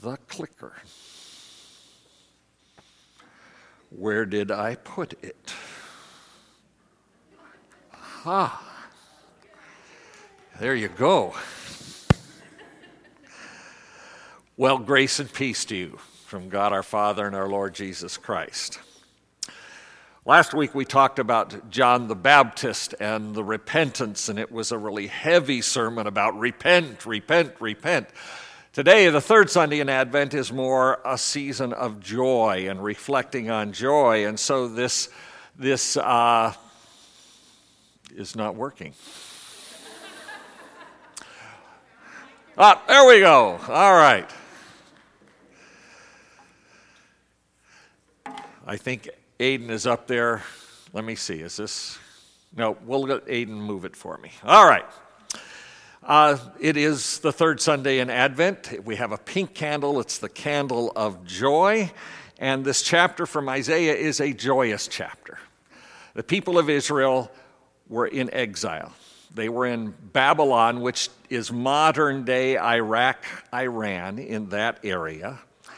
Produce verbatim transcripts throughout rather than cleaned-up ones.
the clicker. Where did I put it? Ah, there you go. Well, grace and peace to you from God our Father and our Lord Jesus Christ. Last week we talked about John the Baptist and the repentance, and it was a really heavy sermon about repent, repent, repent. Today, the third Sunday in Advent, is more a season of joy and reflecting on joy, and so this, this uh, is not working. Ah, there we go. All right. I think Aiden is up there. Let me see. Is this? No, we'll let Aiden move it for me. All right. Uh, it is the third Sunday in Advent. We have a pink candle. It's the candle of joy. And this chapter from Isaiah is a joyous chapter. The people of Israel were in exile. They were in Babylon, which is modern-day Iraq, Iran, in that area.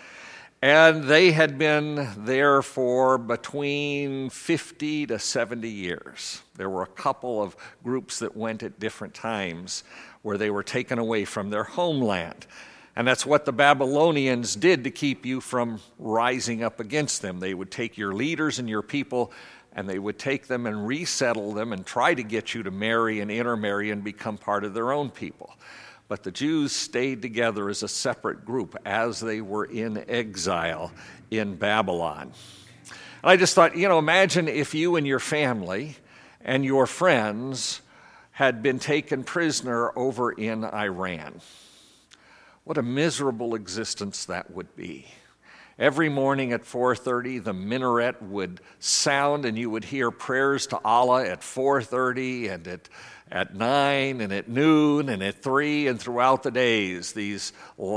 And they had been there for between fifty to seventy years. There were a couple of groups that went at different times where they were taken away from their homeland. And that's what the Babylonians did to keep you from rising up against them. They would take your leaders and your people, and they would take them and resettle them and try to get you to marry and intermarry and become part of their own people. But the Jews stayed together as a separate group as they were in exile in Babylon. And I just thought, you know, imagine if you and your family and your friends had been taken prisoner over in Iran. What a miserable existence that would be. Every morning at four thirty, the minaret would sound and you would hear prayers to Allah at four thirty and at at nine and at noon and at three and throughout the days, these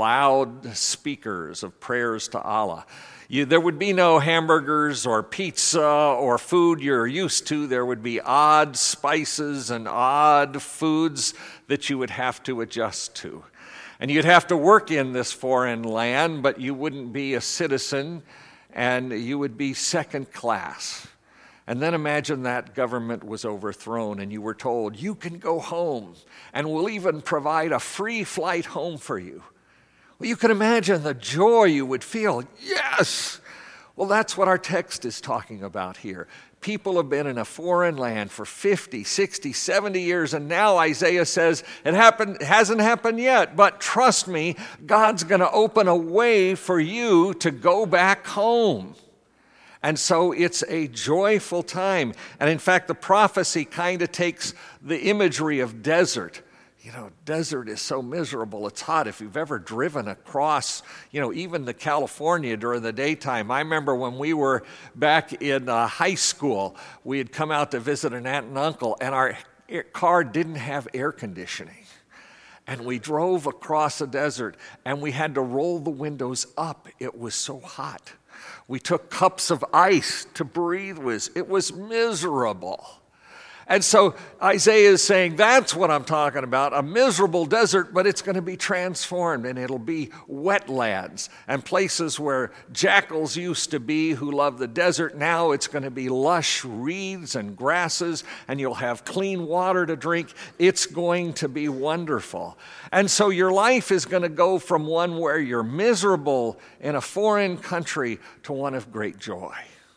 loud speakers of prayers to Allah. You, there would be no hamburgers or pizza or food you're used to. There would be odd spices and odd foods that you would have to adjust to. And you'd have to work in this foreign land, but you wouldn't be a citizen and you would be second class. And then imagine that government was overthrown and you were told, you can go home and we'll even provide a free flight home for you. Well, you can imagine the joy you would feel. Yes! Well, that's what our text is talking about here. People have been in a foreign land for fifty, sixty, seventy years, and now Isaiah says it happened, it hasn't happened yet, but trust me, God's going to open a way for you to go back home. And so it's a joyful time. And in fact, the prophecy kind of takes the imagery of desert. You know, desert is so miserable, it's hot. If you've ever driven across, you know, even to California during the daytime. I remember when we were back in uh, high school, we had come out to visit an aunt and uncle, and our car didn't have air conditioning. And we drove across the desert, and we had to roll the windows up. It was so hot. We took cups of ice to breathe with. It was miserable. And so Isaiah is saying, that's what I'm talking about, a miserable desert, but it's going to be transformed, and it'll be wetlands and places where jackals used to be who love the desert. Now it's going to be lush reeds and grasses, and you'll have clean water to drink. It's going to be wonderful. And so your life is going to go from one where you're miserable in a foreign country to one of great joy.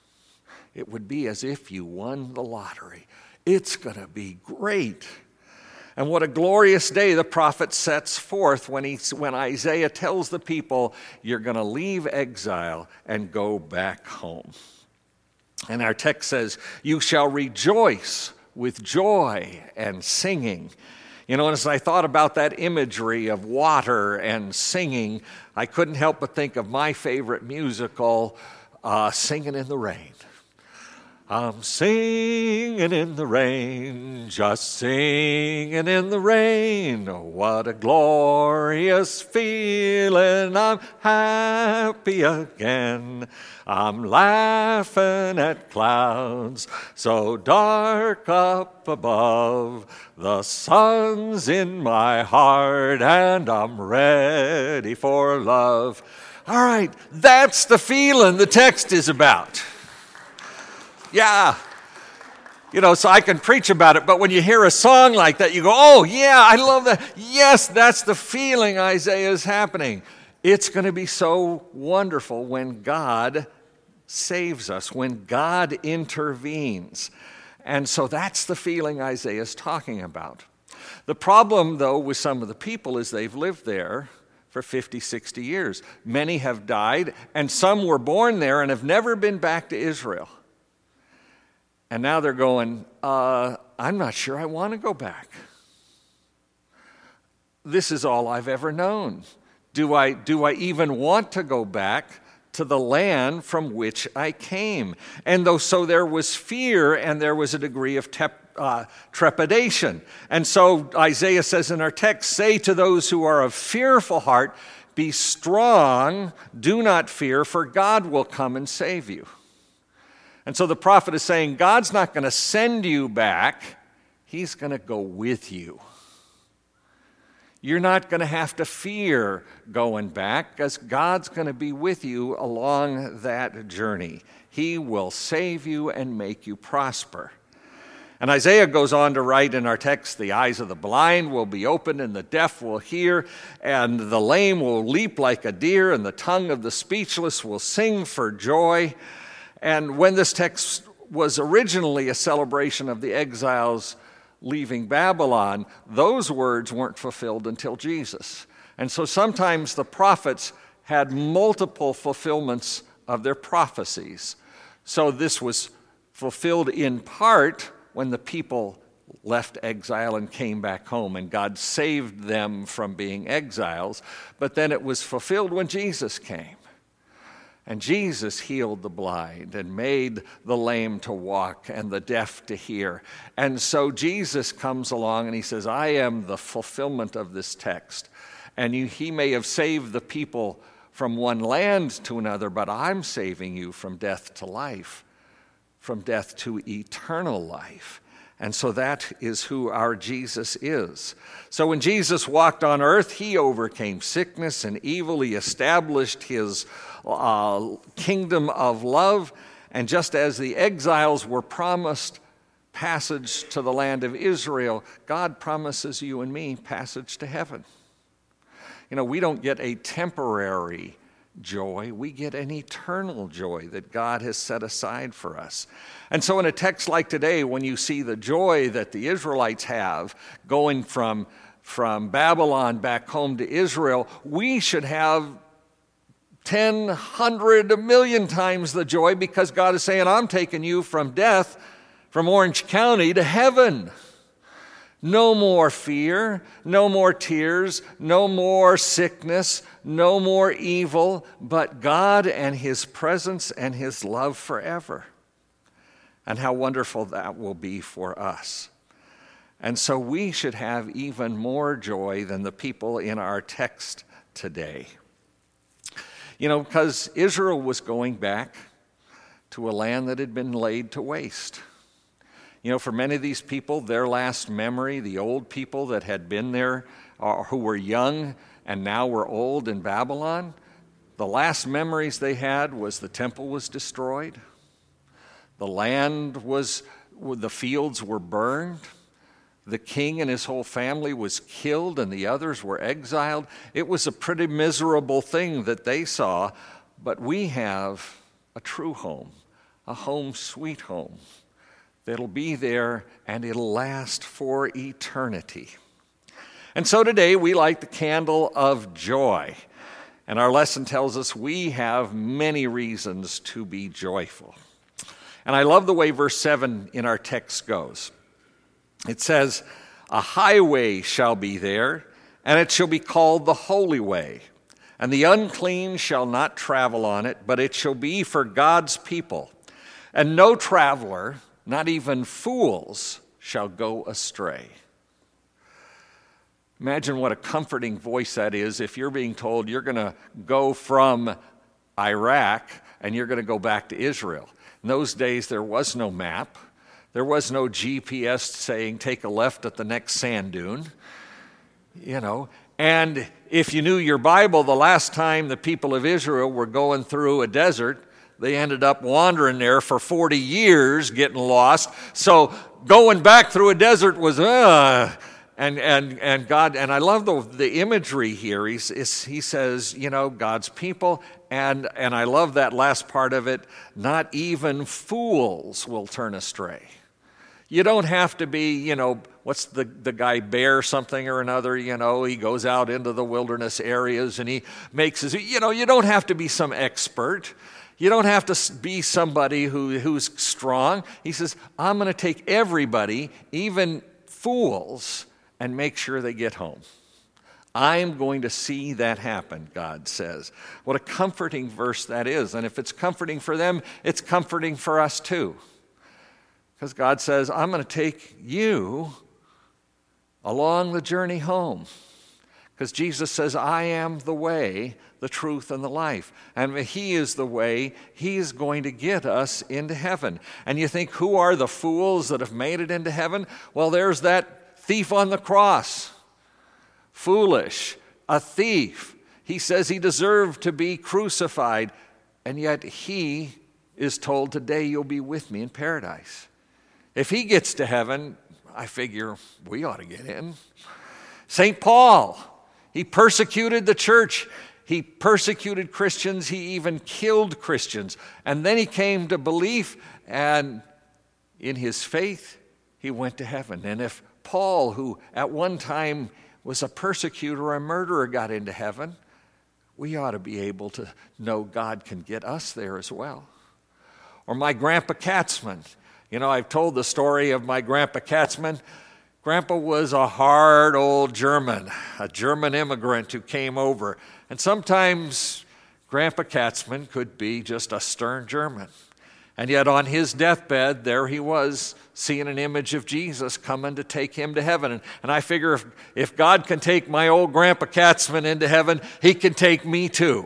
It would be as if you won the lottery. It's going to be great. And what a glorious day the prophet sets forth when, he, when Isaiah tells the people, you're going to leave exile and go back home. And our text says, you shall rejoice with joy and singing. You know, and as I thought about that imagery of water and singing, I couldn't help but think of my favorite musical, uh, Singing in the Rain. I'm singing in the rain, just singing in the rain. Oh, what a glorious feeling, I'm happy again. I'm laughing at clouds so dark up above. The sun's in my heart and I'm ready for love. All right, that's the feeling the text is about. Yeah, you know, so I can preach about it, but when you hear a song like that, you go, oh, yeah, I love that. Yes, that's the feeling Isaiah is happening. It's going to be so wonderful when God saves us, when God intervenes. And so that's the feeling Isaiah is talking about. The problem, though, with some of the people is they've lived there for fifty, sixty years. Many have died, and some were born there and have never been back to Israel. And now they're going, uh, I'm not sure I want to go back. This is all I've ever known. Do I, do I even want to go back to the land from which I came? And though, so there was fear and there was a degree of tep, uh, trepidation. And so Isaiah says in our text, say to those who are of fearful heart, be strong, do not fear, for God will come and save you. And so the prophet is saying, God's not going to send you back. He's going to go with you. You're not going to have to fear going back because God's going to be with you along that journey. He will save you and make you prosper. And Isaiah goes on to write in our text, the eyes of the blind will be opened and the deaf will hear, and the lame will leap like a deer, and the tongue of the speechless will sing for joy. And when this text was originally a celebration of the exiles leaving Babylon, those words weren't fulfilled until Jesus. And so sometimes the prophets had multiple fulfillments of their prophecies. So this was fulfilled in part when the people left exile and came back home, and God saved them from being exiles. But then it was fulfilled when Jesus came. And Jesus healed the blind and made the lame to walk and the deaf to hear. And so Jesus comes along and he says, I am the fulfillment of this text. And you, he may have saved the people from one land to another, but I'm saving you from death to life, from death to eternal life. And so that is who our Jesus is. So when Jesus walked on earth, he overcame sickness and evil. He established his uh, kingdom of love. And just as the exiles were promised passage to the land of Israel, God promises you and me passage to heaven. You know, we don't get a temporary joy, we get an eternal joy that God has set aside for us. And so in a text like today, when you see the joy that the Israelites have going from, from Babylon back home to Israel, we should have ten, hundred, a million times the joy, because God is saying, I'm taking you from death, from Orange County to heaven. No more fear, no more tears, no more sickness, no more evil, but God and his presence and his love forever. And how wonderful that will be for us. And so we should have even more joy than the people in our text today. You know, because Israel was going back to a land that had been laid to waste. You know, for many of these people, their last memory, the old people that had been there, or who were young and now were old in Babylon, the last memories they had was the temple was destroyed, the land was, the fields were burned, the king and his whole family was killed, and the others were exiled. It was a pretty miserable thing that they saw, but we have a true home, a home sweet home. That'll be there and it'll last for eternity. And so today we light the candle of joy. And our lesson tells us we have many reasons to be joyful. And I love the way verse seven in our text goes. It says, a highway shall be there, and it shall be called the Holy Way. And the unclean shall not travel on it, but it shall be for God's people. And no traveler, not even fools, shall go astray. Imagine what a comforting voice that is if you're being told you're going to go from Iraq and you're going to go back to Israel. In those days, there was no map. There was no G P S saying, take a left at the next sand dune. You know, and if you knew your Bible, the last time the people of Israel were going through a desert, they ended up wandering there for forty years, getting lost. So going back through a desert was, uh, and and and God, and I love the, the imagery here. He's, is, he says, you know, God's people, and, and I love that last part of it, not even fools will turn astray. You don't have to be, you know, what's the, the guy, Bear something or another, you know, he goes out into the wilderness areas and he makes his, you know, you don't have to be some expert. You don't have to be somebody who, who's strong. He says, I'm going to take everybody, even fools, and make sure they get home. I'm going to see that happen, God says. What a comforting verse that is. And if it's comforting for them, it's comforting for us too. Because God says, I'm going to take you along the journey home. Because Jesus says, I am the way, the truth, and the life. And He is the way. He is going to get us into heaven. And you think, who are the fools that have made it into heaven? Well, there's that thief on the cross. Foolish, a thief. He says he deserved to be crucified. And yet he is told, today you'll be with me in paradise. If he gets to heaven, I figure we ought to get in. Saint Paul, he persecuted the church. He persecuted Christians. He even killed Christians. And then he came to belief, and in his faith, he went to heaven. And if Paul, who at one time was a persecutor, a murderer, got into heaven, we ought to be able to know God can get us there as well. Or my Grandpa Katzman. You know, I've told the story of my Grandpa Katzman. Grandpa was a hard old German, a German immigrant who came over. And sometimes Grandpa Katzman could be just a stern German. And yet on his deathbed, there he was, seeing an image of Jesus coming to take him to heaven. And, and I figure if, if God can take my old Grandpa Katzman into heaven, He can take me too.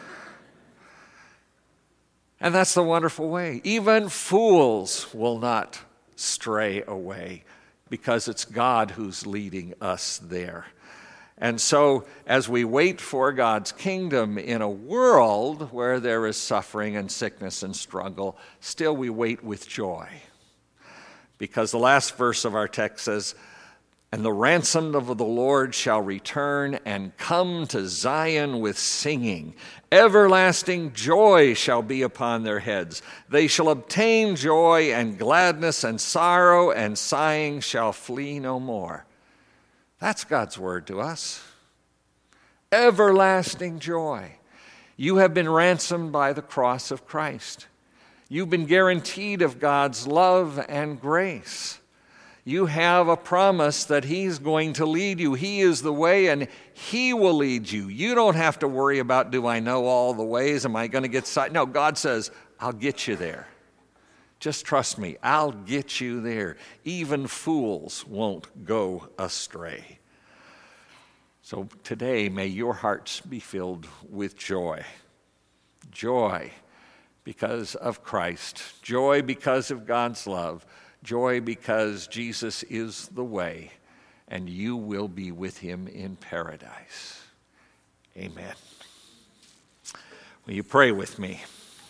And that's the wonderful way. Even fools will not stray away because it's God who's leading us there. And so as we wait for God's kingdom in a world where there is suffering and sickness and struggle, still we wait with joy. Because the last verse of our text says, and the ransomed of the Lord shall return and come to Zion with singing. Everlasting joy shall be upon their heads. They shall obtain joy and gladness, and sorrow and sighing shall flee no more. That's God's word to us. Everlasting joy. You have been ransomed by the cross of Christ. You've been guaranteed of God's love and grace. You have a promise that He's going to lead you. He is the way, and He will lead you. You don't have to worry about, do I know all the ways? Am I going to get sight? No, God says, I'll get you there. Just trust me. I'll get you there. Even fools won't go astray. So today, may your hearts be filled with joy. Joy because of Christ. Joy because of God's love. Joy because Jesus is the way, and you will be with Him in paradise. Amen. Will you pray with me?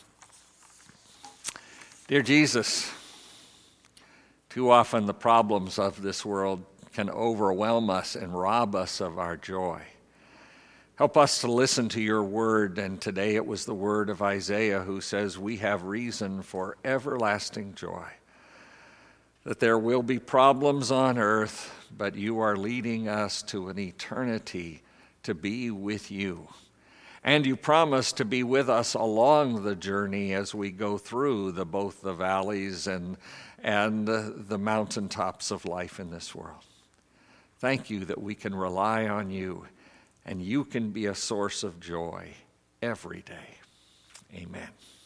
Dear Jesus, too often the problems of this world can overwhelm us and rob us of our joy. Help us to listen to your word, and today it was the word of Isaiah who says we have reason for everlasting joy. That there will be problems on earth, but you are leading us to an eternity to be with you. And you promise to be with us along the journey as we go through the, both the valleys and, and uh, the mountaintops of life in this world. Thank you that we can rely on you, and you can be a source of joy every day. Amen.